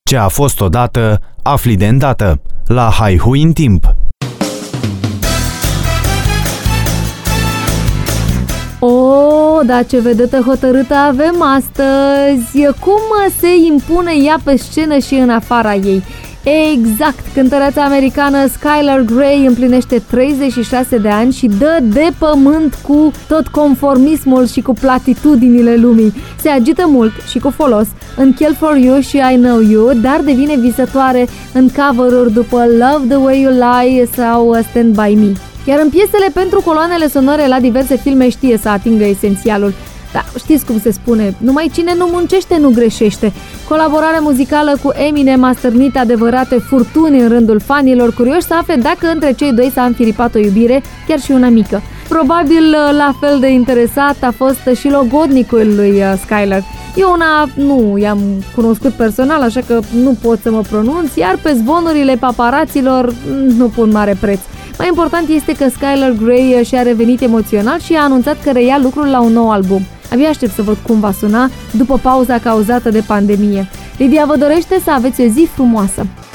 Ce a fost odată, afli de îndată. La Haihui în timp. Dar ce vedetă hotărâtă avem astăzi! Cum se impune ea pe scenă și în afara ei? Exact! Cântăreața americană Skylar Grey împlinește 36 de ani și dă de pământ cu tot conformismul și cu platitudinile lumii. Se agită mult și cu folos în Kill For You și I Know You, dar devine visătoare în cover-uri după Love The Way You Lie sau Stand By Me. Iar în piesele pentru coloanele sonore la diverse filme știe să atingă esențialul. Da, știți cum se spune, numai cine nu muncește nu greșește. Colaborarea muzicală cu Eminem a stârnit adevărate furtuni în rândul fanilor, curioși să afle dacă între cei doi s-a înfiripat o iubire, chiar și una mică. Probabil la fel de interesat a fost și logodnicul lui Skylar. Eu nu i-am cunoscut personal, așa că nu pot să mă pronunț, iar pe zvonurile paparaților nu pun mare preț. Mai important este că Skylar Grey și-a revenit emoțional și a anunțat că reia lucrul la un nou album. Abia aștept să văd cum va suna după pauza cauzată de pandemie. Lidia vă dorește să aveți o zi frumoasă!